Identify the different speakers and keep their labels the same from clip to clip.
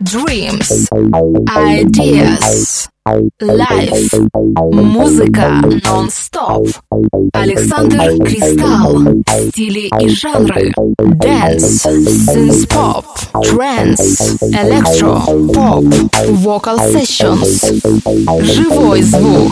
Speaker 1: dreams, ideas, life, музыка нон-стоп. Александр Кристалл. Стили и жанры: dance, synth-pop, trance, electro, pop, vocal sessions. Живой звук.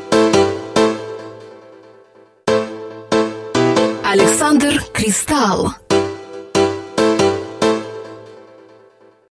Speaker 1: Александр Кристалл.